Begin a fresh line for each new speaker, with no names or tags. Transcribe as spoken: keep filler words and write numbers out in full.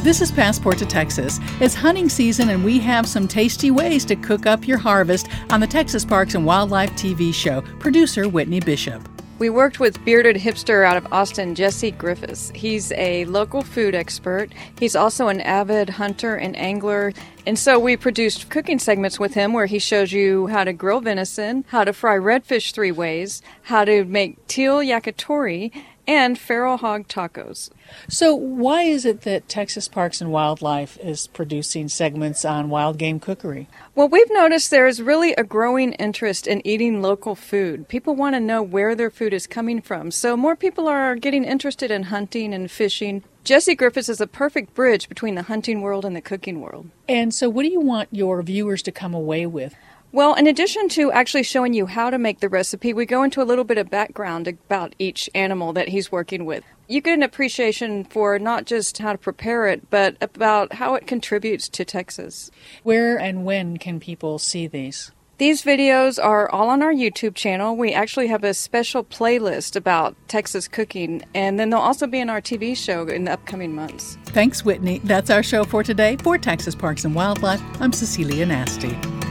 This is Passport to Texas. It's hunting season, and we have some tasty ways to cook up your harvest on the Texas Parks and Wildlife T V show. Producer Whitney Bishop.
We worked with bearded hipster out of Austin, Jesse Griffiths. He's a local food expert. He's also an avid hunter and angler. And so we produced cooking segments with him where he shows you how to grill venison, how to fry redfish three ways, how to make teal yakitori, and feral hog tacos.
So why is it that Texas Parks and Wildlife is producing segments on wild game cookery?
Well, we've noticed there's really a growing interest in eating local food. People want to know where their food is coming from. So more people are getting interested in hunting and fishing. Jesse Griffiths is a perfect bridge between the hunting world and the cooking world.
And so what do you want your viewers to come away with?
Well, in addition to actually showing you how to make the recipe, we go into a little bit of background about each animal that he's working with. You get an appreciation for not just how to prepare it, but about how it contributes to Texas.
Where and when can people see these?
These videos are all on our YouTube channel. We actually have a special playlist about Texas cooking, and then they'll also be in our T V show in the upcoming months.
Thanks, Whitney. That's our show for today. For Texas Parks and Wildlife, I'm Cecilia Nasty.